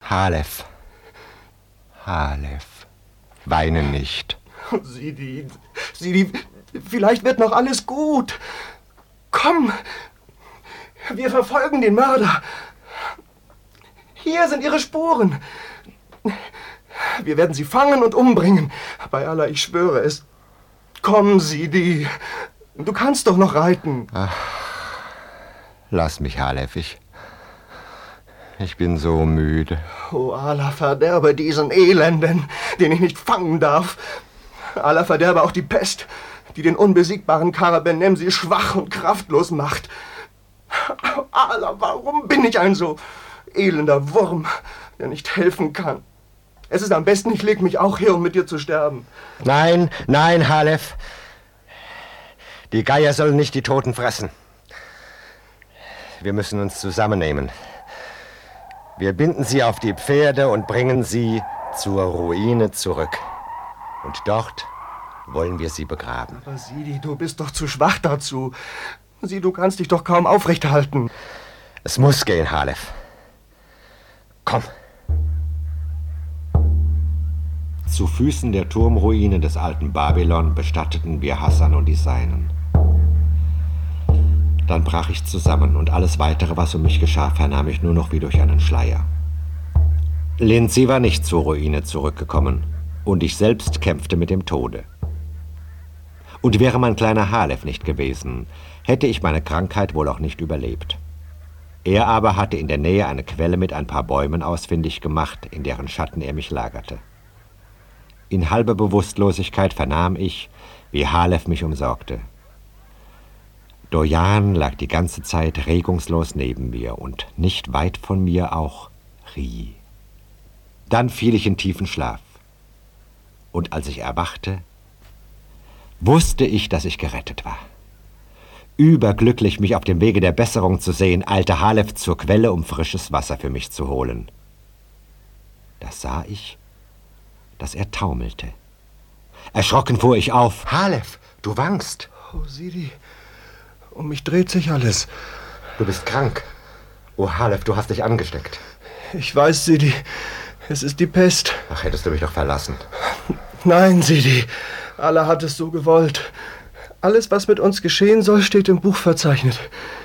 Halef. Weine nicht. Sidi, vielleicht wird noch alles gut. Komm, wir verfolgen den Mörder. Hier sind ihre Spuren. Wir werden sie fangen und umbringen. Bei Allah, ich schwöre es. Komm, Sidi. Du kannst doch noch reiten. Ach, lass mich, Halef. Ich bin so müde. Oh, Allah verderbe diesen Elenden, den ich nicht fangen darf. Allah verderbe auch die Pest, die den unbesiegbaren Karabenemsi schwach und kraftlos macht. Allah, warum bin ich ein so elender Wurm, der nicht helfen kann? Es ist am besten, ich leg mich auch hier, um mit dir zu sterben. Nein, Halef. Die Geier sollen nicht die Toten fressen. Wir müssen uns zusammennehmen. Wir binden sie auf die Pferde und bringen sie zur Ruine zurück. Und dort wollen wir sie begraben. Aber Sidi, du bist doch zu schwach dazu. Sieh, du kannst dich doch kaum aufrecht halten. Es muss gehen, Halef. Komm. Zu Füßen der Turmruine des alten Babylon bestatteten wir Hassan und die Seinen. Dann brach ich zusammen und alles Weitere, was um mich geschah, vernahm ich nur noch wie durch einen Schleier. Lindsay war nicht zur Ruine zurückgekommen und ich selbst kämpfte mit dem Tode. Und wäre mein kleiner Halef nicht gewesen, hätte ich meine Krankheit wohl auch nicht überlebt. Er aber hatte in der Nähe eine Quelle mit ein paar Bäumen ausfindig gemacht, in deren Schatten er mich lagerte. In halber Bewusstlosigkeit vernahm ich, wie Halef mich umsorgte. Dojan lag die ganze Zeit regungslos neben mir und nicht weit von mir auch Ri. Dann fiel ich in tiefen Schlaf. Und als ich erwachte, wusste ich, dass ich gerettet war. Überglücklich, mich auf dem Wege der Besserung zu sehen, eilte Halef zur Quelle, um frisches Wasser für mich zu holen. Da sah ich, dass er taumelte. Erschrocken fuhr ich auf. Halef, du wankst. Oh, Sidi, um mich dreht sich alles. Du bist krank. Oh, Halef, du hast dich angesteckt. Ich weiß, Sidi, es ist die Pest. Ach, hättest du mich doch verlassen. Nein, Sidi, Allah hat es so gewollt. Alles, was mit uns geschehen soll, steht im Buch verzeichnet.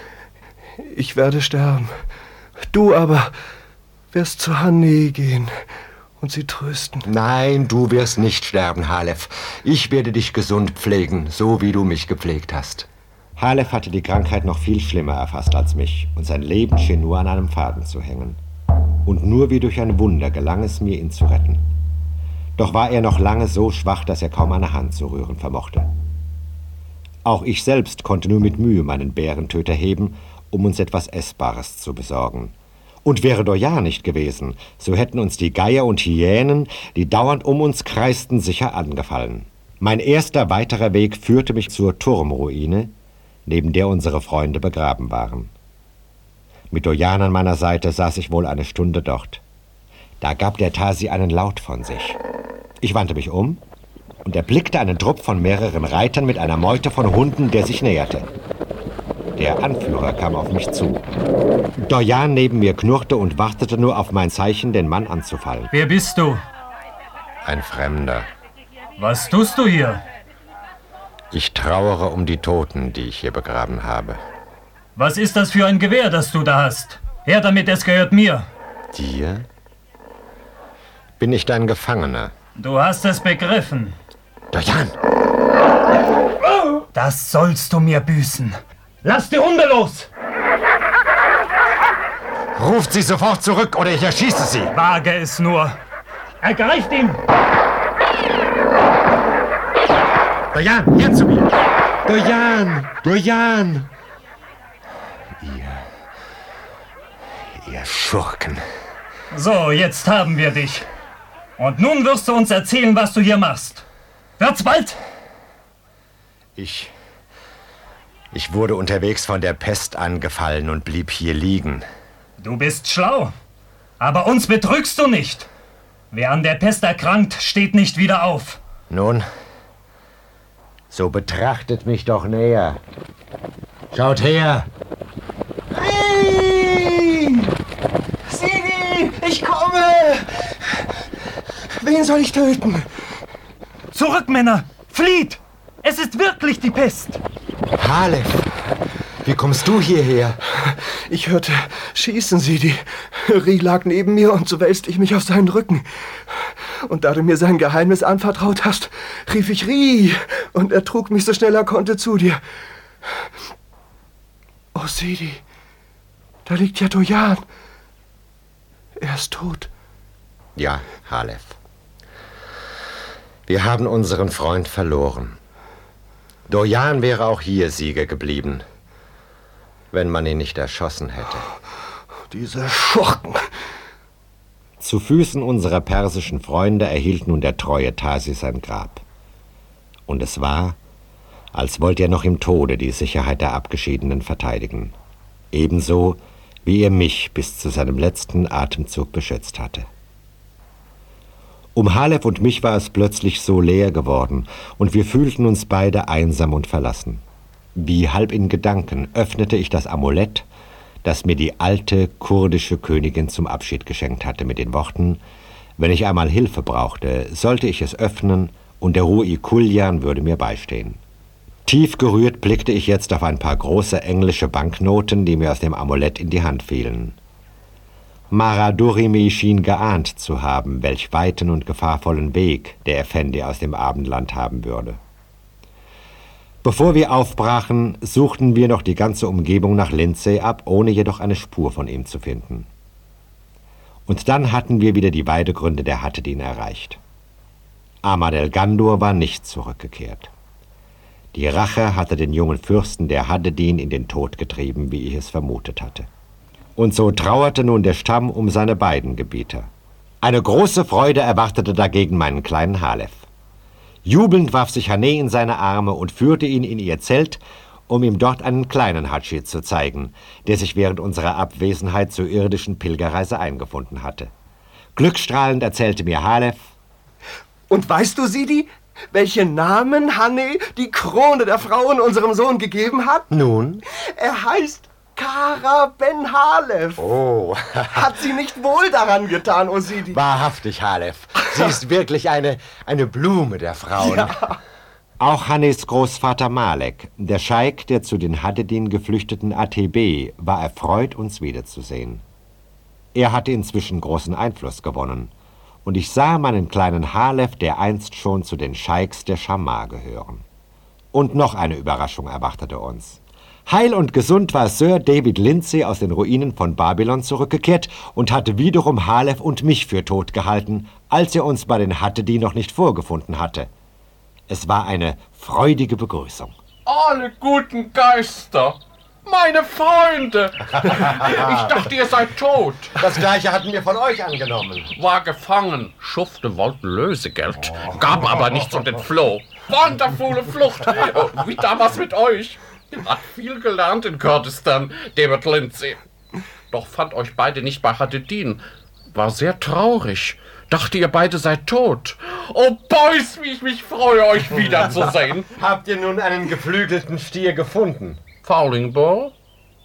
Ich werde sterben. Du aber wirst zu Hanni gehen und sie trösten. Nein, du wirst nicht sterben, Halef. Ich werde dich gesund pflegen, so wie du mich gepflegt hast. Halef hatte die Krankheit noch viel schlimmer erfasst als mich und sein Leben schien nur an einem Faden zu hängen. Und nur wie durch ein Wunder gelang es mir, ihn zu retten. Doch war er noch lange so schwach, dass er kaum eine Hand zu rühren vermochte. Auch ich selbst konnte nur mit Mühe meinen Bärentöter heben, um uns etwas Essbares zu besorgen. Und wäre Dojan nicht gewesen, so hätten uns die Geier und Hyänen, die dauernd um uns kreisten, sicher angefallen. Mein erster weiterer Weg führte mich zur Turmruine, neben der unsere Freunde begraben waren. Mit Dojan an meiner Seite saß ich wohl eine Stunde dort. Da gab der Tasi einen Laut von sich. Ich wandte mich um und erblickte einen Trupp von mehreren Reitern mit einer Meute von Hunden, der sich näherte. Der Anführer kam auf mich zu. Dojan neben mir knurrte und wartete nur auf mein Zeichen, den Mann anzufallen. Wer bist du? Ein Fremder. Was tust du hier? Ich trauere um die Toten, die ich hier begraben habe. Was ist das für ein Gewehr, das du da hast? Her damit, es gehört mir. Dir? Bin ich dein Gefangener? Du hast es begriffen. Dojan! Das sollst du mir büßen. Lass die Hunde los! Ruft sie sofort zurück, oder ich erschieße sie! Wage es nur! Ergreift ihn! Dojan, her zu mir! Dojan! Ihr Schurken. So, jetzt haben wir dich. Und nun wirst du uns erzählen, was du hier machst. Wird's bald? Ich wurde unterwegs von der Pest angefallen und blieb hier liegen. Du bist schlau, aber uns betrügst du nicht. Wer an der Pest erkrankt, steht nicht wieder auf. Nun, so betrachtet mich doch näher. Schaut her! Hey! Sidi! Ich komme! Wen soll ich töten? Zurück, Männer! Flieht! Es ist wirklich die Pest! Halef, wie kommst du hierher? Ich hörte schießen, Sidi. Rie lag neben mir und so wälzte ich mich auf seinen Rücken. Und da du mir sein Geheimnis anvertraut hast, rief ich Rie und er trug mich so schnell er konnte zu dir. Oh, Sidi, da liegt ja Dojan. Er ist tot. Ja, Halef. Wir haben unseren Freund verloren. Dojan wäre auch hier Sieger geblieben, wenn man ihn nicht erschossen hätte. Diese Schurken! Zu Füßen unserer persischen Freunde erhielt nun der treue Tasi sein Grab. Und es war, als wollte er noch im Tode die Sicherheit der Abgeschiedenen verteidigen. Ebenso, wie er mich bis zu seinem letzten Atemzug beschützt hatte. Um Halef und mich war es plötzlich so leer geworden, und wir fühlten uns beide einsam und verlassen. Wie halb in Gedanken öffnete ich das Amulett, das mir die alte kurdische Königin zum Abschied geschenkt hatte, mit den Worten: Wenn ich einmal Hilfe brauchte, sollte ich es öffnen, und der Rui Kuljan würde mir beistehen. Tief gerührt blickte ich jetzt auf ein paar große englische Banknoten, die mir aus dem Amulett in die Hand fielen. Maradurimi schien geahnt zu haben, welch weiten und gefahrvollen Weg der Effendi aus dem Abendland haben würde. Bevor wir aufbrachen, suchten wir noch die ganze Umgebung nach Lindsay ab, ohne jedoch eine Spur von ihm zu finden. Und dann hatten wir wieder die Weidegründe der Hattedin erreicht. Ahmad el-Gandur war nicht zurückgekehrt. Die Rache hatte den jungen Fürsten der Haddedin in den Tod getrieben, wie ich es vermutet hatte. Und so trauerte nun der Stamm um seine beiden Gebieter. Eine große Freude erwartete dagegen meinen kleinen Halef. Jubelnd warf sich Haneh in seine Arme und führte ihn in ihr Zelt, um ihm dort einen kleinen Hadschi zu zeigen, der sich während unserer Abwesenheit zur irdischen Pilgerreise eingefunden hatte. Glückstrahlend erzählte mir Halef: Und weißt du, Sidi, welchen Namen Haneh die Krone der Frauen unserem Sohn gegeben hat? Nun? Er heißt Kara Ben Halef. Oh. Hat sie nicht wohl daran getan, O Sidi? Wahrhaftig, Halef. Sie ist wirklich eine Blume der Frauen. Ja. Auch Hannes Großvater Malek, der Scheik der zu den Haddedin geflüchteten ATB, war erfreut, uns wiederzusehen. Er hatte inzwischen großen Einfluss gewonnen, und ich sah meinen kleinen Halef, der einst schon zu den Scheiks der Schamar gehören. Und noch eine Überraschung erwartete uns. Heil und gesund war Sir David Lindsay aus den Ruinen von Babylon zurückgekehrt und hatte wiederum Halef und mich für tot gehalten, als er uns bei den Hattedin noch nicht vorgefunden hatte. Es war eine freudige Begrüßung. Alle guten Geister, meine Freunde! Ich dachte, ihr seid tot. Das Gleiche hatten wir von euch angenommen. War gefangen, Schufte wollten Lösegeld, gaben aber nichts und entfloh. Wundervolle Flucht, wie damals mit euch. Hat viel gelernt in Kurdistan, David Lindsay. Doch fand euch beide nicht bei Haddedin. War sehr traurig. Dachte, ihr beide seid tot. Oh, Boys, wie ich mich freue, euch wiederzusehen. Habt ihr nun einen geflügelten Stier gefunden? Fowling Bull?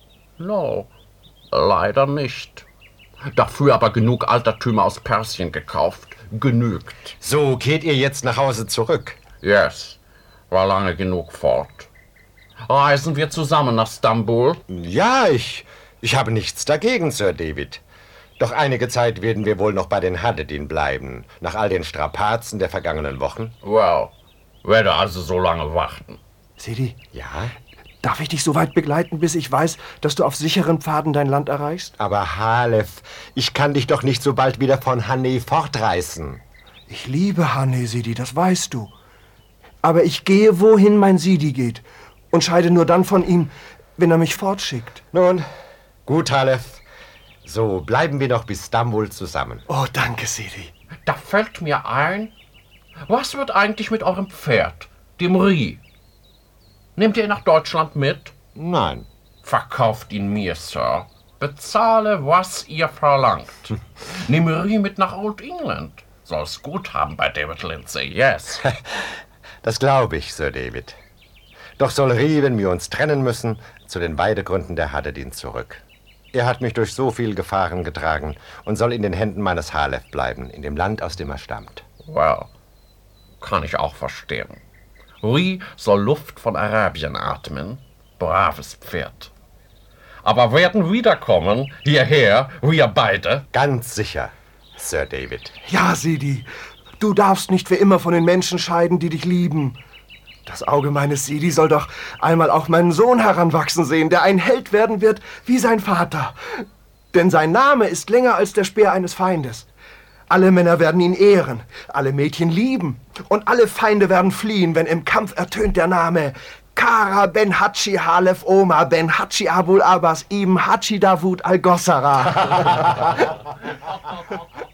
No, leider nicht. Dafür aber genug Altertümer aus Persien gekauft. Genügt. So kehrt ihr jetzt nach Hause zurück? Yes, war lange genug fort. Reisen wir zusammen nach Stambul? Ja, ich habe nichts dagegen, Sir David. Doch einige Zeit werden wir wohl noch bei den Haddedin bleiben, nach all den Strapazen der vergangenen Wochen. Well, werde also so lange warten. Sidi? Ja? Darf ich dich so weit begleiten, bis ich weiß, dass du auf sicheren Pfaden dein Land erreichst? Aber Halef, ich kann dich doch nicht so bald wieder von Haneh fortreißen. Ich liebe Haneh, Sidi, das weißt du. Aber ich gehe, wohin mein Sidi geht. Und scheide nur dann von ihm, wenn er mich fortschickt. Nun, gut, Halef. So bleiben wir noch bis Stambul zusammen. Oh, danke, Sidi. Da fällt mir ein, was wird eigentlich mit eurem Pferd, dem Rie? Nehmt ihr ihn nach Deutschland mit? Nein. Verkauft ihn mir, Sir. Bezahle, was ihr verlangt. Nimm Rie mit nach Old England. Soll's gut haben bei David Lindsay, yes. Das glaube ich, Sir David. Doch soll Rie, wenn wir uns trennen müssen, zu den Weidegründen der Haddedin zurück. Er hat mich durch so viel Gefahren getragen und soll in den Händen meines Halef bleiben, in dem Land, aus dem er stammt. Well, kann ich auch verstehen. Rui soll Luft von Arabien atmen, braves Pferd. Aber werden wiederkommen, hierher, wir beide? Ganz sicher, Sir David. Ja, Sidi, du darfst nicht für immer von den Menschen scheiden, die dich lieben. Das Auge meines Sidi soll doch einmal auch meinen Sohn heranwachsen sehen, der ein Held werden wird wie sein Vater. Denn sein Name ist länger als der Speer eines Feindes. Alle Männer werden ihn ehren, alle Mädchen lieben und alle Feinde werden fliehen, wenn im Kampf ertönt der Name Kara ben Hatschi Halef Omar ben Hatschi Abul Abbas ibn Hatschi Davud al-Gossara.